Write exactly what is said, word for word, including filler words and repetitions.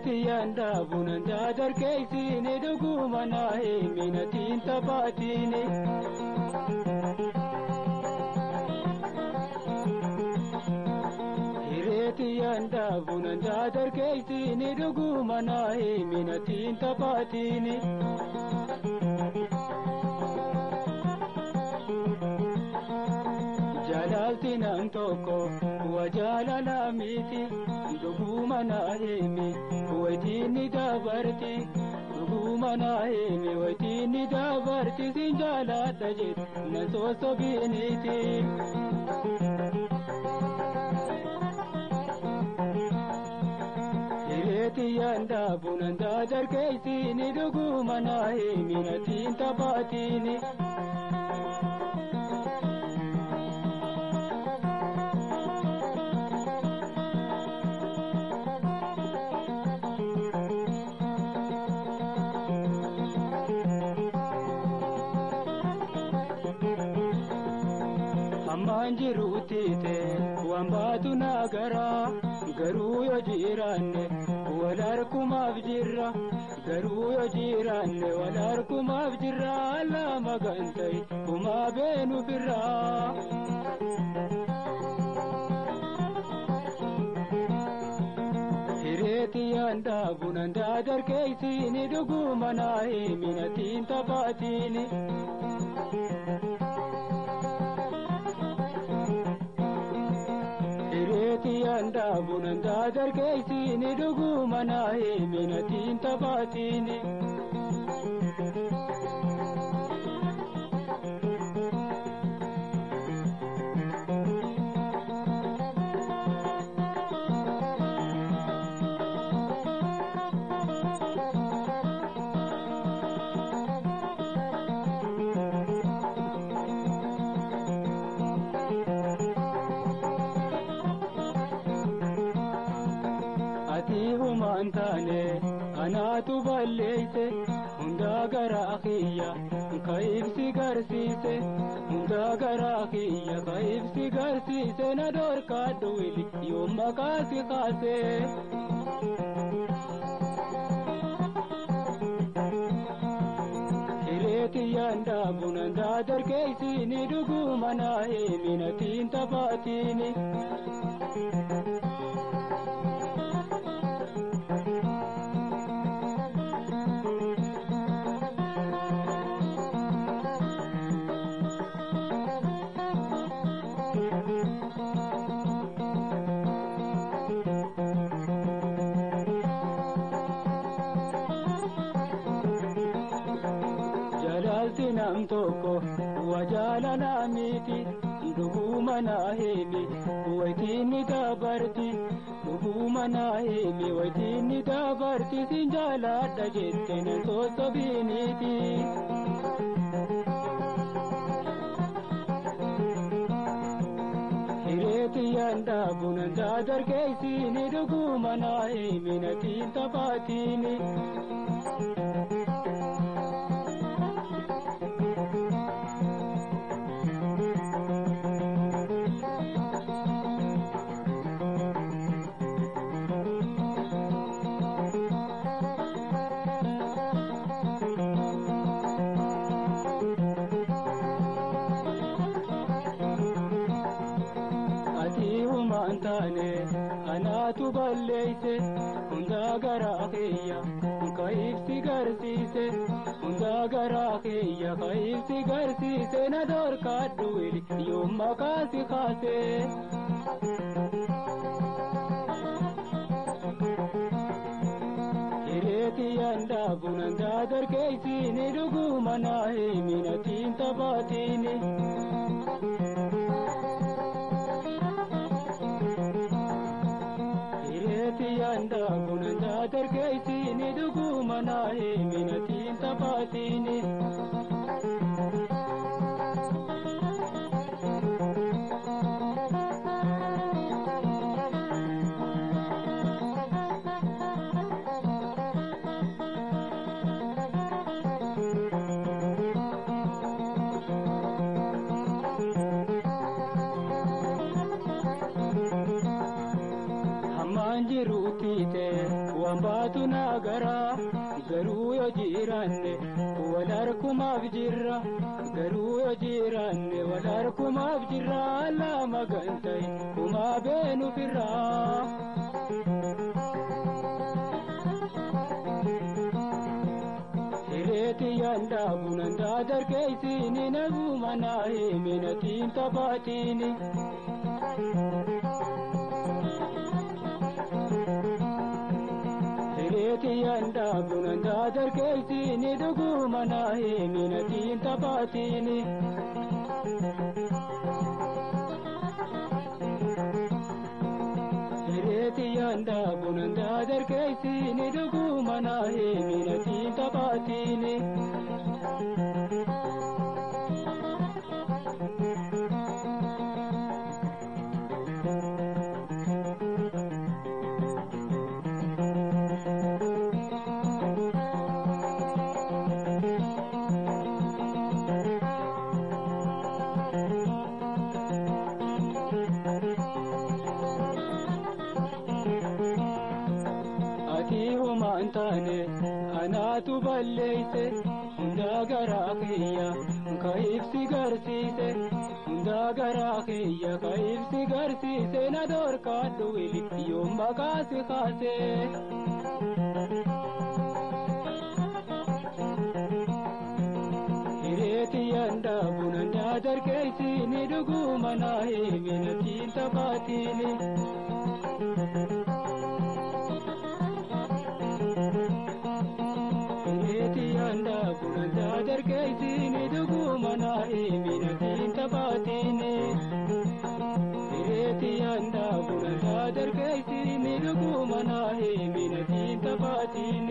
Hireeti yanda bunanda darkeessine dhuguma naa'e minatiin taphaatine. Hireeti yanda bunanda darkeessine dhuguma naa'e minatiin taphaatine. Jalalti nam tokko wajaalala miti dhuguma naa'e waytiinni dabarti dhuguma naa'e waytiinni dabarti sin jaaladha jedhu na sossobiniti. Hireeti yanda bunanda darkeessine dhuguma naa'e minatiin taphaatine. Manjiruutite wambaatu nagara garuu yoo jiraanne wal harkumaaf jirra garuu yoo jiraanne wal harkumaaf jirra lama gantay kumaa beenu birraa. Hireeti yanda bunanda darkeessine dhuguma naa'e minatiin taphaatine. Hireeti yanda bunanda darkeessine dhuguma naa'e minatiin taphaatine. Antane anaatu balleeyse hundaa garaa kiyya ka ibsi garsiise hundaa garaa kiyya ka ibsi garsiise na dhorkaadhu wili yoo maqaa si kaase. Hireeti yanda bunanda darkeessine dhuguma naa'e minatiin taphaatine. Jalalti nam tokko wajaalala miti dhuguma naa'e waytiinni dabarti dhuguma naa'e waytiinni dabarti sin jaaladha jette na sossobiniti. Hireeti yanda bunanda darkeessine dhuguma naa'e minatiin taphaatine. Antane anaatu balleeyse hundaa garaa kiyya ka ibsi garsiise hundaa garaa kiyya ka ibsi garsiise na dhorkaadhu wili yoo maqaa si kaase. Hireeti yanda bunanda darkeessine dhuguma naa'e minatiin taphaatine. Hireeti yanda bunanda darkeessine dhuguma naa'e minatiin taphaatine. jiruutite waan baatu naagara garuu yoo jiranne wal harkumaaf jirra garuu yoo jiranne wal harkumaaf jirra lama gantai kuma beenu firraa. Sireeti yanda bunanda dargeessini naguma naahi minatiin taphaatiini. Sireeti yanda bunanda dargeessini naguma naahi minatiin taphaatiini. Sireeti yanda bunanda dargeessini naguma naahi minatiin taphaatiini. Anaatu balleeyse hundaa garaa kiyya ka ibsi garsiise hundaa garaa kiyya ka ibsi garsiise na dorkaadhu wili yoom maqaasi kaase. Hireeti yanda bunandaa dargeessini dhuguma naa himinatiin taphaatiini. Yanda bunanda dargeessini dhuguma naahi minatiin taphaatiini. Sireeti yanda bunanda dargeessini dhuguma naahi minatiin taphaatiini.